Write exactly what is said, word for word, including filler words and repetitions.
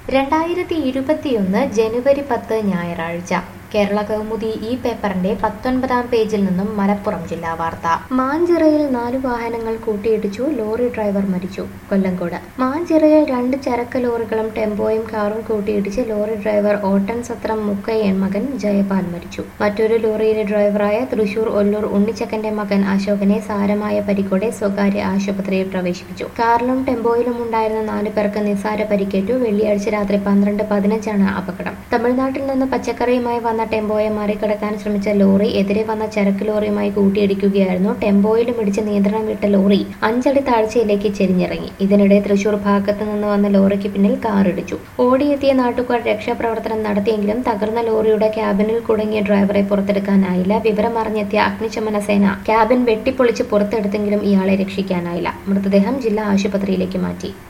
രണ്ടായിരത്തി ഇരുപത്തിയൊന്ന് ജനുവരി പത്ത് ഞായറാഴ്ച കേരള കൗമുദി ഈ പേപ്പറിന്റെ പത്തൊൻപതാം പേജിൽ നിന്നും മലപ്പുറം ജില്ലാ വാർത്ത. മാഞ്ചിറയിൽ നാലു വാഹനങ്ങൾ കൂട്ടിയിടിച്ചു, ലോറി ഡ്രൈവർ മരിച്ചു. കൊല്ലങ്കോട് മാഞ്ചിറയിൽ രണ്ട് ചരക്ക് ലോറികളും ടെമ്പോയും കാറും കൂട്ടിയിടിച്ച് ലോറി ഡ്രൈവർ ഓട്ടൻസത്രം മുക്കയ്യൻ മകൻ ജയപാൽ മരിച്ചു. മറ്റൊരു ലോറിയിലെ ഡ്രൈവറായ തൃശൂർ ഒല്ലൂർ ഉണ്ണിച്ചക്കന്റെ മകൻ അശോകനെ സാരമായ പരിക്കോടെ സ്വകാര്യ ആശുപത്രിയിൽ പ്രവേശിപ്പിച്ചു. കാറിലും ടെമ്പോയിലും ഉണ്ടായിരുന്ന നാലു പേർക്ക് നിസ്സാര പരിക്കേറ്റു. വെള്ളിയാഴ്ച രാത്രി പന്ത്രണ്ട് പതിനഞ്ചാണ് അപകടം. തമിഴ്നാട്ടിൽ നിന്ന് പച്ചക്കറിയുമായി വന്ന ടെമ്പോയെ മറികടക്കാൻ ശ്രമിച്ച ലോറി എതിരെ വന്ന ചരക്ക് ലോറിയുമായി കൂട്ടിയിടിക്കുകയായിരുന്നു. ടെമ്പോയിലും ഇടിച്ച് നിയന്ത്രണം വിട്ട ലോറി അഞ്ചടി താഴ്ചയിലേക്ക് ചെരിഞ്ഞിറങ്ങി. ഇതിനിടെ തൃശൂർ ഭാഗത്ത് നിന്ന് വന്ന ലോറിക്ക് പിന്നിൽ കാറിടിച്ചു. ഓടിയെത്തിയ നാട്ടുകാർ രക്ഷാപ്രവർത്തനം നടത്തിയെങ്കിലും തകർന്ന ലോറിയുടെ ക്യാബിനിൽ കുടുങ്ങിയ ഡ്രൈവറെ പുറത്തെടുക്കാനായില്ല. വിവരമറിഞ്ഞെത്തിയ അഗ്നിശമന സേന ക്യാബിൻ വെട്ടിപ്പൊളിച്ച് പുറത്തെടുത്തെങ്കിലും ഇയാളെ രക്ഷിക്കാനായില്ല. മൃതദേഹം ജില്ലാ ആശുപത്രിയിലേക്ക് മാറ്റി.